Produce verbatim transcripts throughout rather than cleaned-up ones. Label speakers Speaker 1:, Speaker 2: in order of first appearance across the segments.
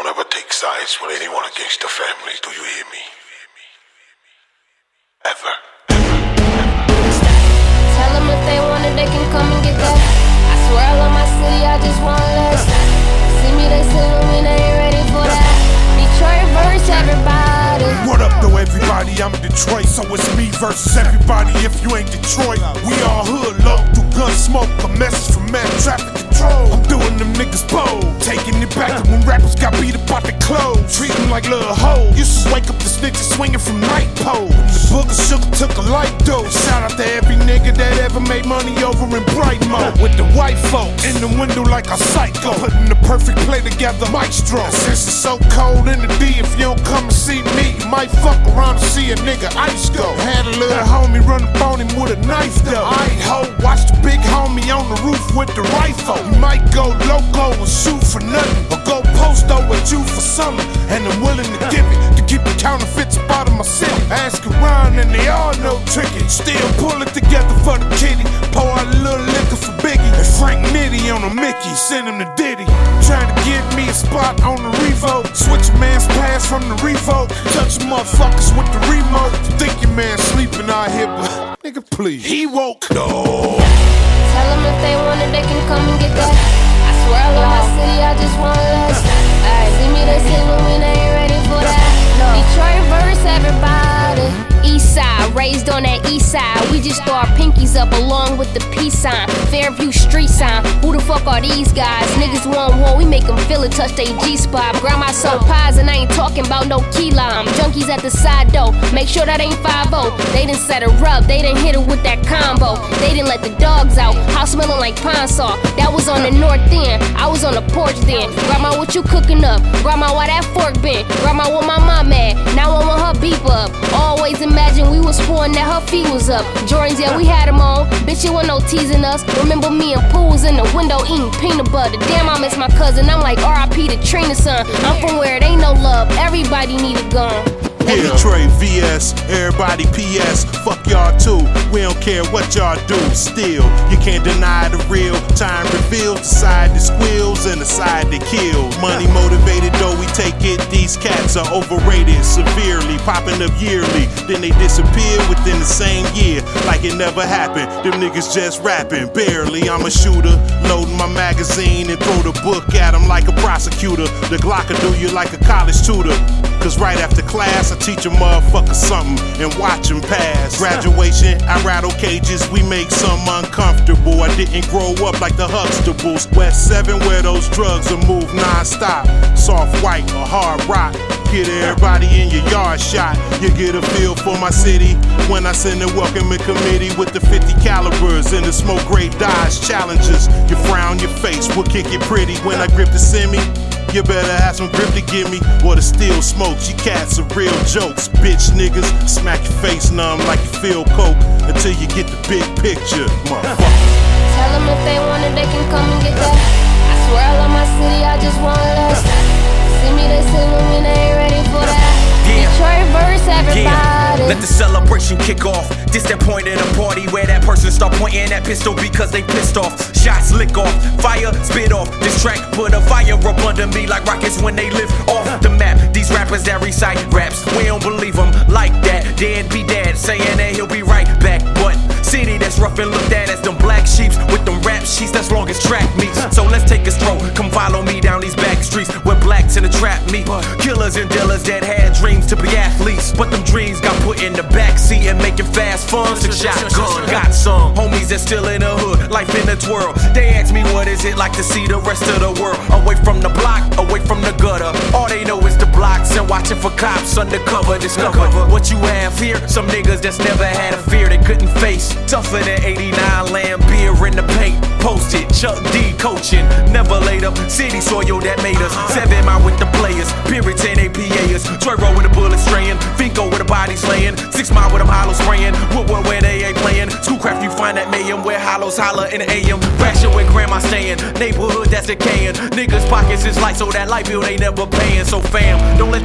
Speaker 1: don't ever take sides with anyone against the family, do you hear me? Ever.
Speaker 2: Tell them if they want it, they can come and get that. I swear I love my city, I just want less. See me, they say me, they ain't ready for that. Detroit versus everybody.
Speaker 3: What up though everybody, I'm Detroit, so it's me versus everybody. If you ain't Detroit, we all hood low. Through gun smoke, a message from mad traffic control. I'm doing them niggas bold, taking it back to when rappers got beat up out their clothes. Treat them like little hoes. Used to wake up the snitches swinging from night poles. The book of sugar took a light dose. Shout out to every nigga that ever made money over in bright mode. With the white folks in the window like a psycho, putting the perfect play together, maestro. Since it's so cold in the D, if you don't come and see me, you might fuck around and see a nigga ice go. Had a little homie run up on him with a knife though. I ain't hoe, watch the big homie on the roof with the rifle. You might go loco and shoot for nothing, or go posto with you for something, and I'm willing to give it to keep the counterfeits up out of my city. Ask around and they all know tricky. Still pull it together for the kitty. Pour out a little liquor for Biggie and Frank Nitty on a Mickey. Send him to Diddy. Trying to get me a spot on the Revo. Switch a man's pass from the Revo. Touch motherfuckers with the remote. Think your man sleeping out here, but nigga please, he woke. No.
Speaker 2: Tell them if they want it, they can come and get that. I swear I love my city, I just want less. Ay, see me, they say me, they ain't ready for that. Detroit versus everybody. East side, raised on that east side. We just throw our pinkies up along with the peace sign. Fairview street sign. Who the fuck are these guys? Niggas want one, we make them feel it, touch they G-spot. Grandma sold pies and I ain't talking about no key lime. Junkies at the side though, make sure that ain't five oh. They done set her up, they done hit her with that combo. They didn't let the dogs out, house smelling like pine saw. That was on the north end, I was on the porch then. Grandma, what you cooking up? Grandma, why that fork bent? Grandma, what my mom at? Now I want her beep up. Always imagine we was pouring that her feet was up. Jordans, yeah, we had them on. Bitch, you wasn't no teasing us. Remember me and Pooh was in the window eating peanut butter. Damn, I miss my cousin. I'm like R I P to Trina's son. I'm from where it ain't no love. Everybody need a gun.
Speaker 3: Yeah. Detroit V S, everybody P S. Fuck y'all too. We don't care what y'all do. Still, you can't deny the real. Time reveals the side that squeals and the side that kills. Money motivated though we take it. These cats are overrated severely, popping up yearly. Then they disappear within the same year, like it never happened. Them niggas just rapping, barely. I'm a shooter, loading my magazine and throw the book at them like a prosecutor. The Glock will do you like a college tutor. Cause right after class, I teach a motherfucker something and watch him pass. Graduation, I rattle cages, we make some uncomfortable. I didn't grow up like the Huxtables. West seven, where those drugs will move non-stop. Soft white or hard rock. Get everybody in your yard shot. You get a feel for my city when I send a welcoming committee with the fifty calibers and the smoke grade Dodge Challengers. You frown your face, we'll kick it pretty when I grip the semi. You better have some grip to give me, or the steel smokes. You cats are real jokes, bitch niggas. Smack your face numb like you feel coke until you get the big picture, motherfucker.
Speaker 2: Tell them if they want it, they can come and get that. I swear I love my city, I just want less. See me, they say me, they ain't ready for that.
Speaker 4: Yeah.
Speaker 2: Detroit versus everybody.
Speaker 4: Yeah. Let the celebration kick off. This that point at a party where that person start pointing that pistol because they pissed off. Shots lick off, fire spit off. This track put a fire up under me like rockets when they lift off the map. These rappers that recite raps, we don't believe them like that. Dead be dead, saying that he'll be right back. But city that's rough and looked at as them black sheeps with them rap sheets that's long as track meets. So let's take a stroll, come follow me down these back streets where blacks in the trap meet. Killers and dealers that had dreams to be athletes, but them dreams got put in the backseat and making fast fun. Six shotgun, got some homies that still in the hood, life in the twirl. They ask me what is it like to see the rest of the world, away from the block, away from the gutter. All they know is the blocks and watching for cops undercover. Discover what you have here. Some niggas that's never had a fear they couldn't face. Tougher than eighty-nine lamb beer in the paint. Posted, Chuck D coaching, never laid up. City soil that made us. Seven mile with the players, Pyrrhus and A P As. Troy roll with a bullet straying, Finko with a body slaying. Six mile with them hollow spraying. Woodward where they ain't playing. Schoolcraft you find that mayhem where hollows holler in the A M. Ration where grandma staying. Neighborhood that's decaying. Niggas pockets is light so that light bill they never paying. So fam, don't let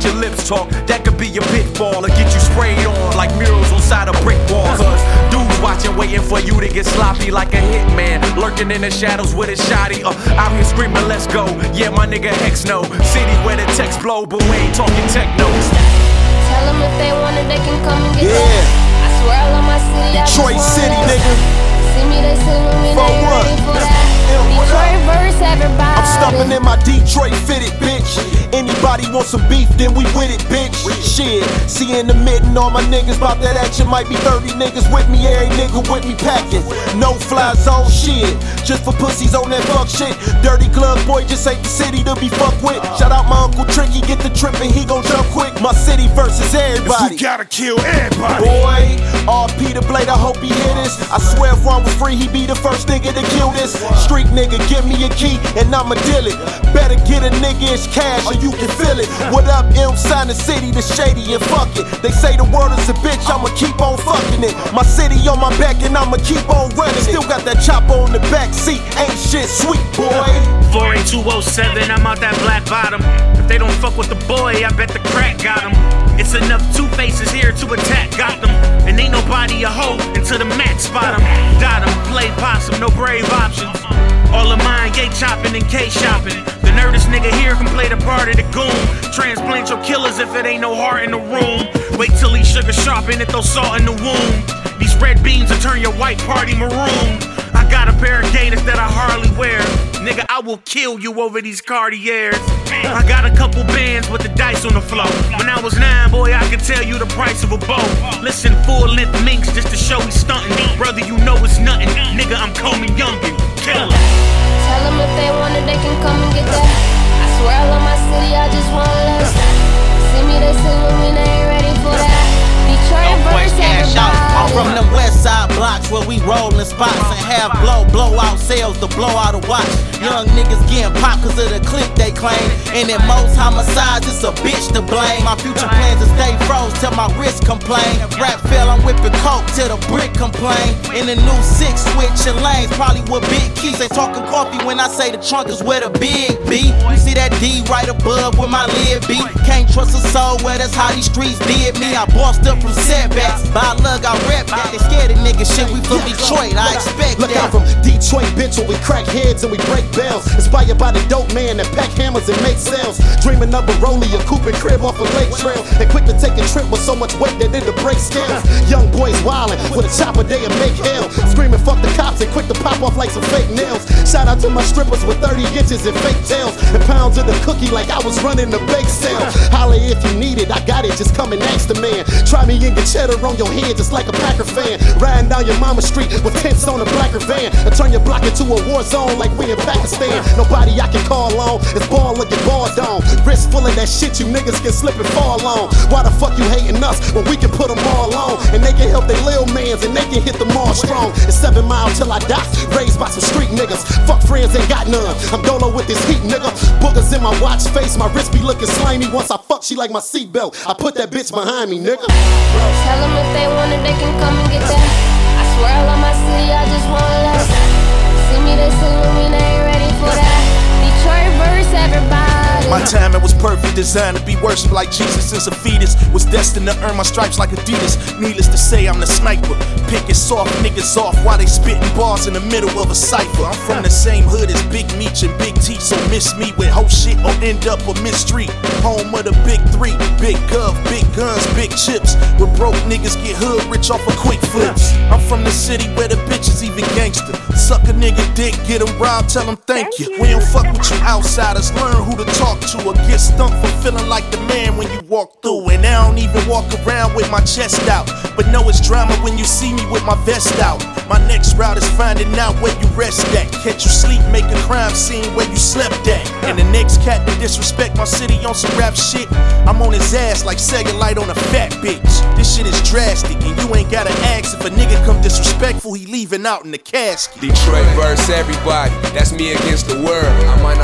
Speaker 4: let your lips talk. That could be your pitfall or get you sprayed on like murals on side of brick walls. Cause dudes watching, waiting for you to get sloppy like a hitman, lurking in the shadows with a shotty. Uh, out here screaming, let's go. Yeah, my nigga X no. City where the text blow, but we ain't talking technos.
Speaker 2: Tell them if they want it, they can come and get
Speaker 5: Yeah.
Speaker 2: that. I swear I love my city.
Speaker 5: Detroit
Speaker 2: I just
Speaker 5: City,
Speaker 2: want
Speaker 5: nigga.
Speaker 2: See me, they salute me,
Speaker 5: For
Speaker 2: they ain't
Speaker 5: what?
Speaker 2: ready for that. Detroit verse, everybody.
Speaker 5: I'm stomping in my Detroit fitted, bitch. Anybody want some beef, then we with it, bitch. Shit, see in the mitten, all my niggas bout that action. Might be thirty niggas with me, every nigga with me packing. No fly zone shit, just for pussies on that fuck shit. Dirty glove boy, just ain't the city to be fucked with. Shout out my Uncle Tricky, get the trip and he gon' jump quick. My city versus everybody.
Speaker 3: We gotta kill everybody.
Speaker 5: Boy, R P the blade, I hope he hear this. I swear if Ron was free, he be the first nigga to kill this. Street nigga, give me a key and I'ma deal it. Better get a nigga his cash or you can feel it. What up, M, sign the city, the shady and fuck it. They say the world is a bitch, I'ma keep on fucking it. My city on my back and I'ma keep on running. Still got that chopper on the back seat, ain't shit sweet, boy.
Speaker 6: four eight two oh seven, I'm out that black bottom. If they don't fuck with the boy, I bet the crack got him. It's enough two faces here to attack Gotham. And ain't nobody a hoe until the max spot him. Got him, play possum, no brave options. All of mine, yay chopping and K shopping. The nerdest nigga here can play the part of the goon. Transplant your killers if it ain't no heart in the room. Wait till he sugar sharpen it, throw salt in the wound. These red beans will turn your white party maroon. I got a pair of gators that I hardly wear. Nigga, I will kill you over these Cartiers. I got a couple bands with the dice on the floor. When I was nine, boy, I could tell you the price of a bow. Listen, full-length minks just to show he stunting. Brother, you know it's nothing. Nigga, I'm Coleman Youngin. Kill him.
Speaker 2: Tell them if they want it, they can come and get that. I swear I love my city, I just want less. See me, they salute me, they ain't ready for that. Detroit verse, everybody.
Speaker 7: I'm from them west side blocks where we rollin' spots and have blow, blow out sales to blow out a watch. Young niggas getting popped cause of the clip they claim. And in most homicides, it's a bitch to blame. My future plans is stay froze till my wrist complain. Rap fell, I'm whipping coke till the brick complain. In the new six, switching lanes, probably with big keys. They talking coffee when I say the trunk is where the big be. You see that D right above where my lid be. Can't trust a soul, well that's how these streets did me. I bossed up from setbacks, by luck I rep that. They scared of niggas shit, we from Detroit, I expect
Speaker 5: Look,
Speaker 7: that.
Speaker 5: I'm from Detroit, bitch, where we crack heads and we break bells. Inspired by the dope man that pack hammers and make sales. Dreaming of a rollie, a coupe and crib off a lake trail. And quick to take a trip with so much weight that it'll break scales. Young boys wildin' with a chopper, they make hell. Screaming fuck the cops and quick to pop off like some fake nails. Shout out to my strippers with thirty inches and fake tails. And pounds of the cookie like I was running the bake sale. Holla if you need it, I got it, just come and ask the man. Try me and get cheddar on your head just like a Packer fan. Riding down your mama street with tents on a blacker van. And turn your block into a war zone like we in Pakistan. Nobody I can call on, it's ball looking ball down. Wrist full of that shit you niggas can slip and fall on. Why the fuck you hating us when we can put them all on? And they can help their lil mans and they can hit them all strong. It's seven miles till I die, raised by some street niggas. Fuck friends, ain't got none. I'm dolo with this heat, nigga. Boogers in my watch face, my wrist be looking slimy. Once I fuck, she like my seatbelt. I put that bitch behind me, nigga.
Speaker 2: Tell them if they want it, they can come and get that. I swear I love my city, I just want less. See me, they salute me, they ain't ready for that. Detroit verse, everybody.
Speaker 8: My timing was perfect, designed to be worshipped like Jesus since a fetus. Was destined to earn my stripes like Adidas. Needless to say, I'm the sniper. Picking soft niggas off while they spitting bars in the middle of a cipher. I'm from the same hood as Big Meech and Big T, so miss me with whole shit or end up a Miss Street. Home of the big three, big gov, big guns, big chips. Where broke niggas get hood rich off of quick flips. I'm from the city where the bitches even gangster. Suck a nigga dick, get him robbed, tell him thank you. We don't fuck with you outsiders, learn who to talk to or get stumped for feeling like the man when you walk through. And I don't even walk around with my chest out, but know it's drama when you see me with my vest out. My next route is finding out where you rest at. Catch you sleep, make a crime scene where you slept at. And the next cat to disrespect my city on some rap shit, I'm on his ass like Sega Light on a fat bitch. This shit is drastic and you ain't gotta ask. If a nigga come disrespectful, he leaving out in the casket.
Speaker 9: Detroit verse everybody, that's me against the world. I might not sell a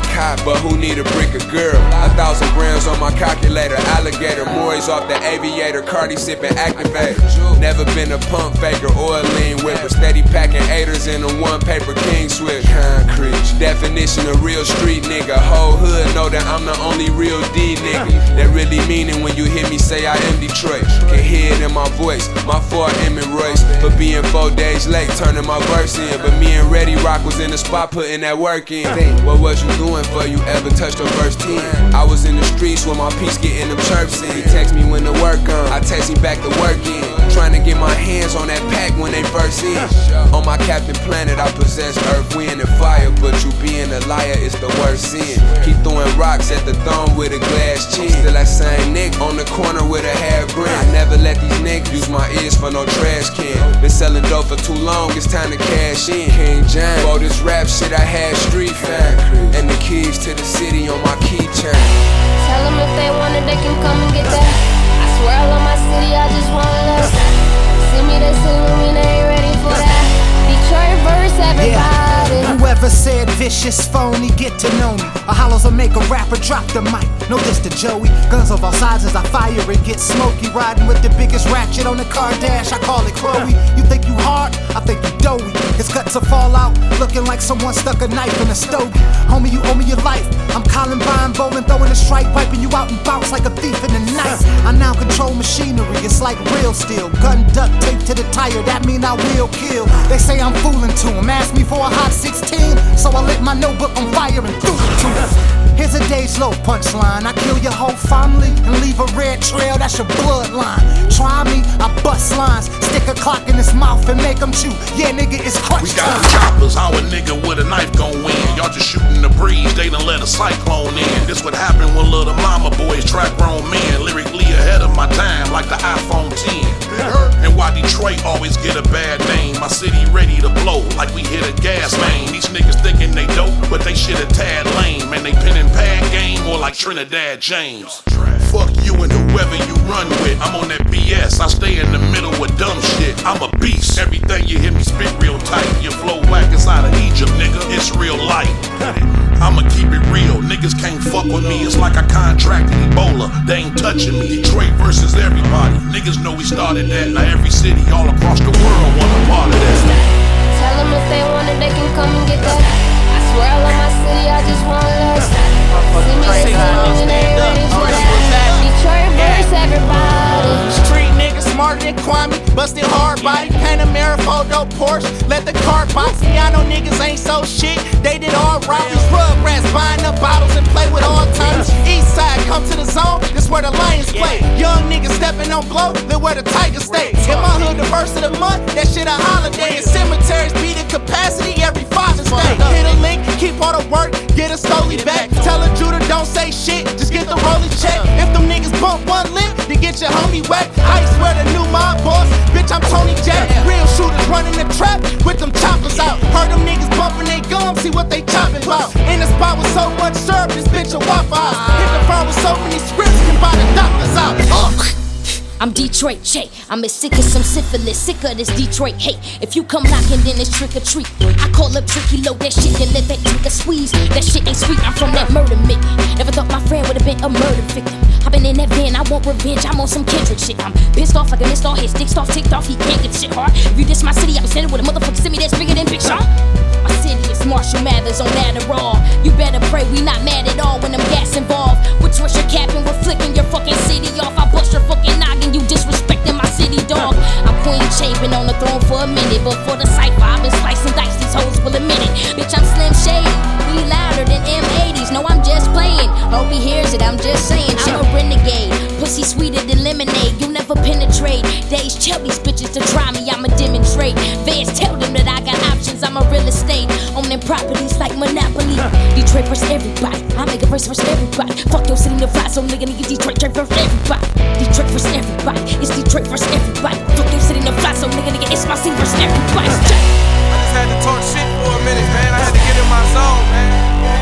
Speaker 9: cop, but who need a brick of girl? A thousand grams on my calculator, alligator, Maury's off the aviator, Cardi sipping activate. Never been a pump faker or a lean whipper, steady packing eighters in a one paper king switch. Concrete, definition of real street nigga. Whole hood know that I'm the only real D nigga. That really meaning when you hear me say I am Detroit. Can hear it in my voice, my fault Emmett Royce for being four days late, turning my verse in. But me and Reddy Rock was in the spot putting that work in. What was you doing for you ever touched on verse ten? I was in the streets with my piece getting them chirps in. He text me when the work on, I text him back to work in. Trying to get my hands on that pack when they first in. On my Captain Planet I possess earth, wind, and fire, but you being a liar is the worst sin. Keep throwing rocks at the throne with a glass chin. Still that same nigga on the corner with a half grin. I never let these niggas use my ears for no trash can. Been selling dope for too long, it's time to cash in. King James, for this rap shit I had street fam, and the keys to the city on my keychain.
Speaker 2: Tell them if they want it, they can come and get that. I swear I love my city, I just want less. See me, they salute me, they ain't ready for that. Detroit verse, everybody.
Speaker 10: Yeah. Whoever said vicious, phony, get to know me. A hollows will make a rapper drop the mic. No diss to Joey. Guns of all sides as I fire it, get smoky. Riding with the biggest ratchet on the car dash, I call it Chloe. You think you hard? I think you doughy. His guts will fall out, looking like someone stuck a knife in a stogie. Homie, you owe me your life. I'm Columbine bowling, throwing a strike, wiping you out and bounce like a thief in the night. I now control machinery, it's like real steel. Gun duct taped to the tire, that mean I will kill. They say I'm fooling to them, ask me for a hot sixteen, so I lit my notebook on fire and threw it to them. Here's a day's low punchline. I kill your whole family and leave a red trail, that's your bloodline. Try me, I bust lines, stick a clock in his mouth and make him chew. Yeah, nigga, it's crunch
Speaker 8: We got the choppers, how a nigga with a knife gon' win. Y'all just shooting the breeze, they done let a cyclone in. This what happened when little mama boys trap grown men. Lyrically ahead of my time, like the iPhone ten. And why Detroit always get a bad name? My city ready to blow, like we hit a gas main. These niggas thinking they dope, but they shit a tad lame. And they pen and pad game more like Trinidad James. Fuck you and whoever you run with. I'm on that B S, I stay in the middle with dumb shit. I'm a beast, everything you hear me spit real tight. Your flow whack is out of Egypt, nigga, it's real light. I'ma keep it real, niggas can't fuck with me. It's like I contracted Ebola, they ain't touching me. Detroit versus everybody, niggas know we started that. Now every city all across the world want a part of that.
Speaker 2: Tell them if they want it, they can come and get that. I swear I love my city, I just want less. See me, they salute me, they ain't ready for that. Detroit verse, everybody.
Speaker 7: Street niggas smarter than Kwame, busted hard body, Panamera, photo, Porsche, let the car box. Me, I know niggas ain't so shit, they did all right. These rug rats buying up bottles and play with all timers. East side, come to the zone, this where the Lions play. Young niggas stepping on glow, live where the Tigers stay. In my hood, the first of the month, that shit a holiday. And cemeteries be the capacity every Father's Day. Hit a link, keep all the work, get a stoley back. Tell a Judah don't say shit, just get the rolling check. If them niggas bump one lip, then get your homie wet. I swear the new mob boss, bitch, I'm Tony Jack. Real shooters running the trap with them choppers out. Heard them niggas bumping they gums, see what they chopping about. In the spot with so much syrup, this bitch a Waffle House. Hit the front with so many scripts, can buy the doctors out. Uh.
Speaker 11: I'm Detroit J. I'm as sick as some syphilis, sick of this Detroit hate. If you come knocking, then it's trick or treat. I call up Tricky, load that shit, then let that nigga squeeze. That shit ain't sweet, I'm from that murder mitt. Never thought my friend would've been a murder victim. I've been in that van, I want revenge, I'm on some Kendrick shit. I'm pissed off like a missed all hit, sticks off, ticked off, he can't get shit hard. If you diss my city, I'm sending with a motherfucker send me that's bigger than Big Sean. My city is Marshall Mathers on Adderall. You better pray we not mad at all when them gas involved. With Trisha capping, we're flicking your fucking city off. I bust your fucking noggin, you disrespecting my city, dog. I'm Queen Che, been on the throne for a minute. But for the cypher, I've been slicing dice, these hoes will admit it. Bitch, I'm Slim Shady, we louder than M eighties. No, I'm just playing, hope he hears it, I'm just saying. I'm a renegade, pussy sweeter than lemonade. You never penetrate, days tell these bitches to try me, I'ma demonstrate. Vans tell them that I got options, I'm a real estate. Owning properties like Monopoly. Detroit versus everybody, I make a verse versus everybody. Fuck your city, the fly, so nigga, nigga, Detroit, Detroit versus everybody. Detroit versus everybody, it's Detroit versus everybody. Fuck your city, the fly, so nigga, nigga, it's my city versus everybody.
Speaker 12: I just had to talk shit for a minute, man. I had to get in my zone, man.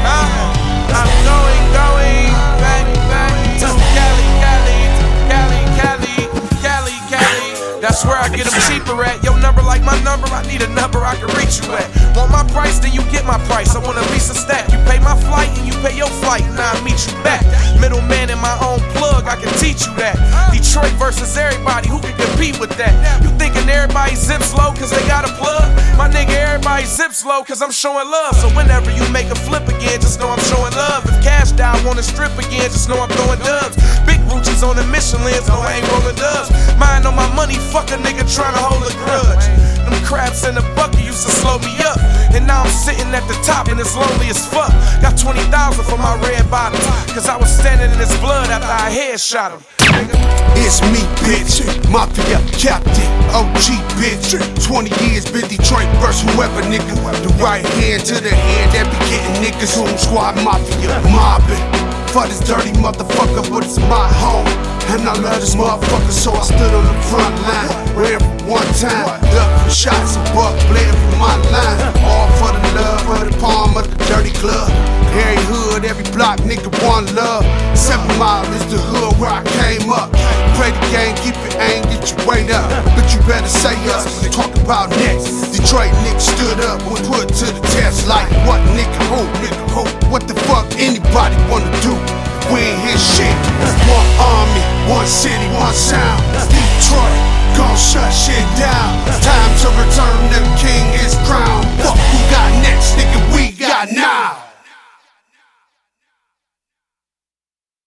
Speaker 12: Huh? I'm going, going back, back to Cali, Cali, Cali, Cali, Cali, Cali. That's where I get them cheaper at. Your number like my number, I need a number I can reach you at. Want my price, then you get my price. I want at least a stack. You pay my flight and you pay your flight and I'll meet you back. Middleman in my own plug, I can teach you that. Detroit versus everybody, who can compete with that? You thinking everybody zip slow cause they got a plug? My nigga, everybody zip slow cause I'm showing love. So whenever you make a flip again, just know I'm showing love. If Cash Doll wanna strip again, just know I'm throwing dubs. Big Ruchis on the Michelins, no I ain't rolling dubs. Mind on my money, fuck a nigga tryna hold a grudge. Them crabs in the bucket used to slow me up, and now I'm sitting at the top and it's lonely as fuck. Got twenty thousand for my red bottoms, cause I was standing in his blood after I headshot him.
Speaker 13: It's me, bitch, Mafia Captain, O G, bitch. twenty years been Detroit versus whoever, nigga. The right hand to the hand that be getting niggas. Home Squad Mafia, mobbing for this dirty motherfucker, but it's my home. And I love this motherfucker, so I stood on the front line. Ran for one time, ducked for shots and buck, bled from my line. All for the love, for the palm of the dirty glove. Every hood, every block, nigga, one love. Seven Mile is the hood where I came up. Play the game, keep it aim, get your weight up. But you better say us, talk about next. Detroit niggas stood up and put to the test. Like what, nigga, who, nigga, who? What the fuck anybody wanna do? We ain't hear shit. One army, one city, one sound. Detroit, gon' shut shit down. Time to return to the king his crown. Fuck who got next, nigga, we